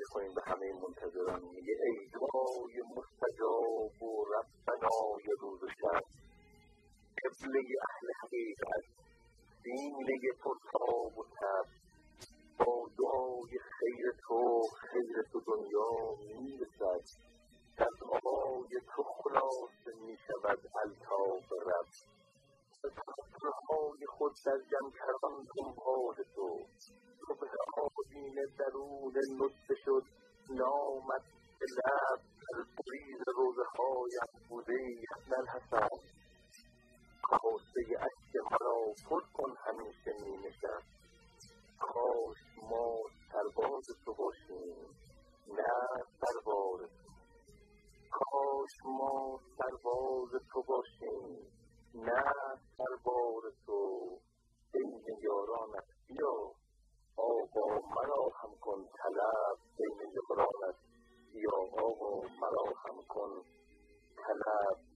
کنیم به همه منتظران. میگه ای دعای مستجاب و ربنای روز و شب، قبله اهل حقیقت، سینه پرتاب و تب، با دعای خیر تو دنیا میرسد، در دعای تو خلاصه میشود الطاف رب. های خود در جمع کردن دنبال تو، صبح آدینه درون نطفه شد نامت به لب، در بریز روزه هایم بوده یخنل حسن. کاسه اشک مرا پر کن همیشه می نشد، کاش ما سرباز تو باشیم نه سربار تو، کاش ما سرباز تو باشیم نه سربار تو. بین یارانت بیا آقا مرا هم کن طلب، بین یارانت بیا آقا مرا هم کن طلب.